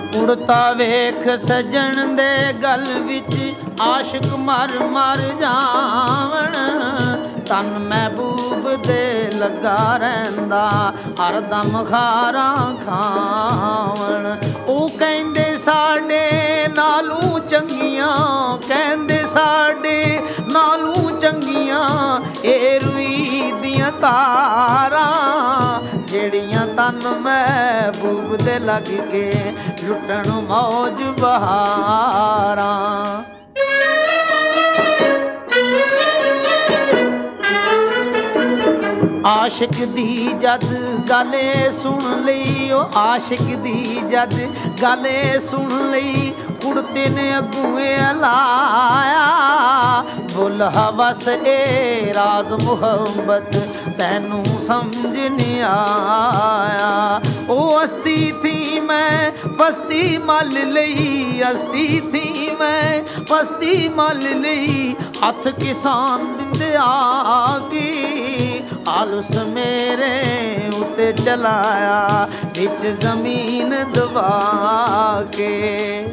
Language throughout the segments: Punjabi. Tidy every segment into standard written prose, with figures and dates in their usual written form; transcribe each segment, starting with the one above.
ਉੜਤਾ ਵੇਖ ਸਜਣ ਦੇ ਗਲ ਵਿੱਚ ਆਸ਼ਿਕ ਮਰ ਮਰ ਜਾਵਣ। ਤਨ ਮਹਿਬੂਬ ਦੇ ਲੱਗਾ ਰਹਿੰਦਾ ਹਰਦਮ ਖਾਰਾਂ ਖਾਵਣ। ਉਹ ਕਹਿੰਦੇ ਸਾਡੇ ਨਾਲੋਂ ਚੰਗੀਆਂ, ਕਹਿੰਦੇ ਸਾਡੇ ਨਾਲੋਂ ਚੰਗੀਆਂ ਇਹ ਰੂਈ ਦੀਆਂ ਤਾਰਾਂ ਜਿਹੜੀਆਂ ਤਨ ਮਹਿਬੂਬ ਦੇ ਲੱਗ ਕੇ ਲੁੱਟਣ ਮੌਜ ਬਹਾਰਾਂ। ਆਸ਼ਿਕ ਦੀ ਜਦ ਗਾਲੇ ਸੁਣ ਲਈ, ਉਹ ਆਸ਼ਿਕ ਦੀ ਜਦ ਗਾਲੇ ਸੁਣ ਲਈ ਕੁੜਤੇ ਨੇ ਅੱਗੂਏ ਲਾਇਆ। ਬੁੱਲ ਹਵਸ ਏ ਰਾਜ਼ ਮੁਹੱਬਤ ਤੈਨੂੰ ਸਮਝ ਨਹੀਂ ਆਇਆ। ਉਹ ਹਸਤੀ ਥੀ ਮੈਂ ਪਸਤੀ ਮਲ ਲਈ, ਹਸਤੀ ਥੀ ਮੈਂ ਪਸਤੀ ਮਲ ਲਈ। ਹੱਥ ਕਿਸਾਨ ਦਿੰਦੇ ਆ ਕੇ ਆਲਸ ਮੇਰੇ ਉੱਤੇ ਚਲਾਇਆ ਵਿੱਚ ਜ਼ਮੀਨ ਦਬਾ ਕੇ।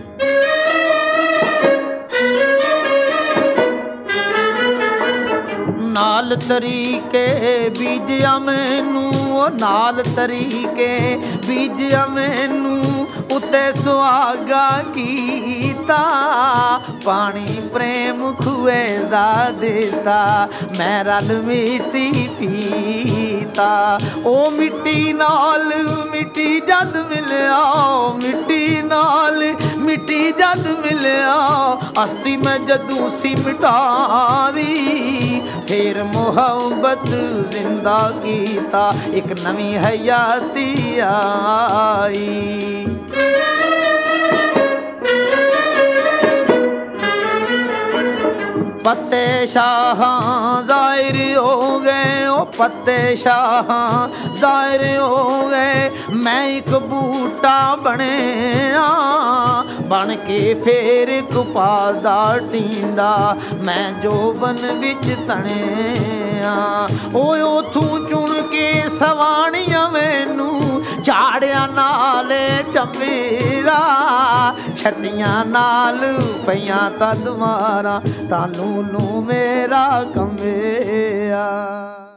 ਨਾਲ ਤਰੀਕੇ ਬੀਜਿਆ ਮੈਨੂੰ, ਉਹ ਨਾਲ ਤਰੀਕੇ ਬੀਜਿਆ ਮੈਨੂੰ ਉੱਤੇ ਸੁਹਾਗਾ ਕੀਤਾ। ਪਾਣੀ ਪ੍ਰੇਮ ਖੂਏ ਦਾ ਦਿੱਤਾ ਮੈਂ ਰਲ ਮਿੱਟੀ ਪੀਤਾ। ਉਹ ਮਿੱਟੀ ਨਾਲ ਮਿੱਟੀ ਜਦ ਮਿਲਿਆ, ਮਿੱਟੀ ਨਾਲ ਮਿੱਟੀ ਜਦ ਮਿਲਿਆ। ਹਸਤੀ ਮੈਂ ਜਦੋਂ ਸੀ ਮਿਟਾ ਦੀ ਫੇਰ ਮੁਹੱਬਤ ਜ਼ਿੰਦਾ ਕੀਤਾ ਇੱਕ ਨਵੀਂ ਹਯਾਤੀ ਆਈ। पत्ते शाह ज़ाहिर हो गए, ओ पत्ते शाह ज़ाहिर हो गए। मैं एक बूटा बने बन के फिर कुपादा टींदा मैं जोबन विच तणिया। ओए उथों चुन के सवाणियां मैनू झाड़िया नाल चंबेरा छटियां नाल पईयां तद मारा तानू नू मेरा कंबेया।